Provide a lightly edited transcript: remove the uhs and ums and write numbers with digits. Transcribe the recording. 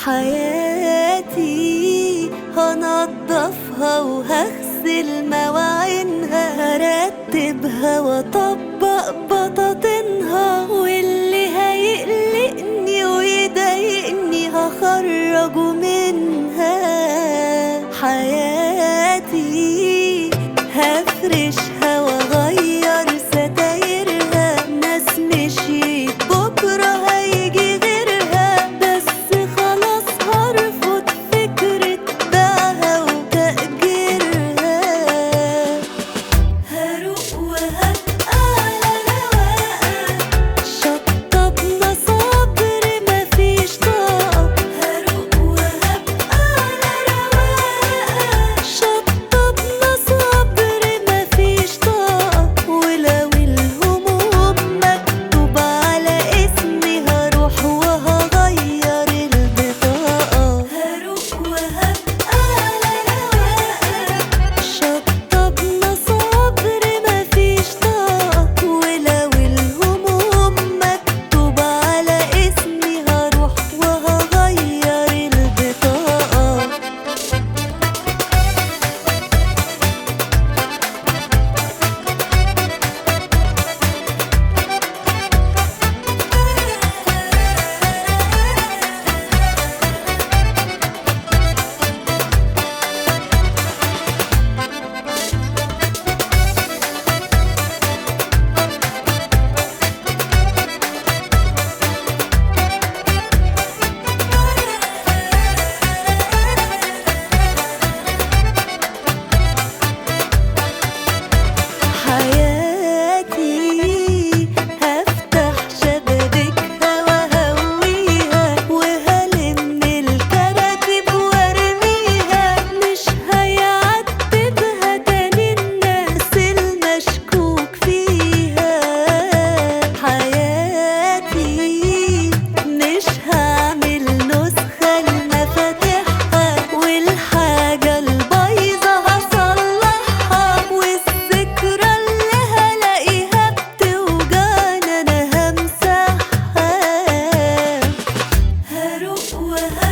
حياتي هنضفها وهغسل مواعينها، هرتبها واطبق بطاطينها، واللي هيقلقني ويضايقني هخرجه منها. حياتي هفرشها واغير ستايرها، ناس مشيت بكره هيجي غيرها، بس خلاص هرفض فكرة بيعها وتأجيرها. هروق وهبقى على رواقة، شطبنا صبر مفيش طاقة. هروق وهبقى على رواقة، شطبنا صبر مفيش طاقة. ولو الهموم مكتوب على اسمي هروح وهغير البطاقة. هروق وهبقى على رواقة، شطبنا صبر مفيش طاقة. ولو الهموم مكتوب على اسمي هروح وهغير البطاقة. حياتي هفتح شبابيكها وهويها، وهلم الكراكيب وارميها، مش هيعتبها تاني الناس المشكوك فيها. حياتي مش هعمل نسخة لمفاتيحها، والحاجة البايظة هصلحها، والذكرى اللي هلاقيها بتوجعني أنا همسحها. هروق